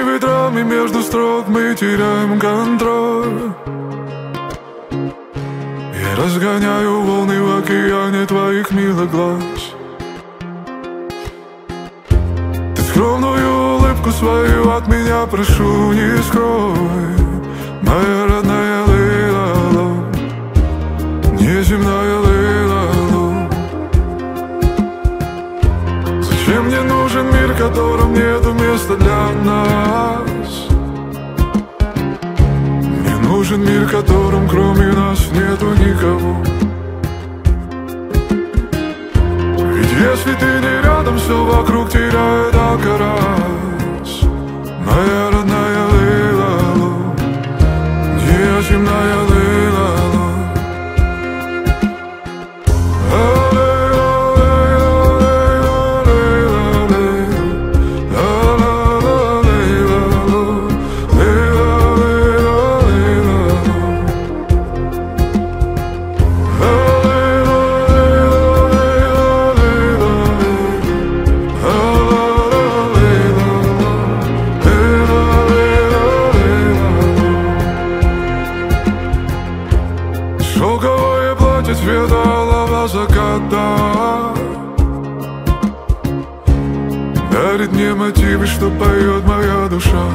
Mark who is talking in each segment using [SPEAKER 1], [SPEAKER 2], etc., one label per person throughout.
[SPEAKER 1] ветрами между строк мы теряем контроль. Я разгоняю волны в океане твоих милых глаз. Ты скромную улыбку свою от меня прошу, не скрой. Моя родная Лейла, неземная Лейла. Зачем мне нужен мир, в котором нету места для нас? Мне нужен мир, в котором кроме нас нету никого. Ведь если ты не рядом, все вокруг теряет окрас. Моя родная Лейла, неземная Лейла. Шелковое платье цвета алого заката дарит мне мотивы, что поет моя душа.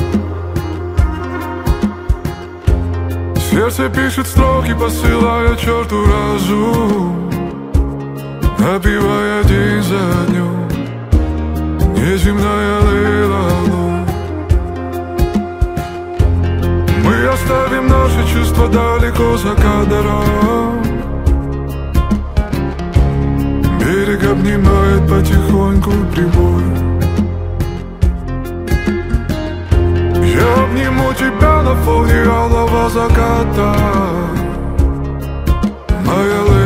[SPEAKER 1] Сердце пишет строки, посылая черту разум, напевая день за днем. Неземная Лейла, мы оставим наши чувства далеко за кадром. Берег обнимает потихоньку прибой. Я обниму тебя на фоне алого заката. Моя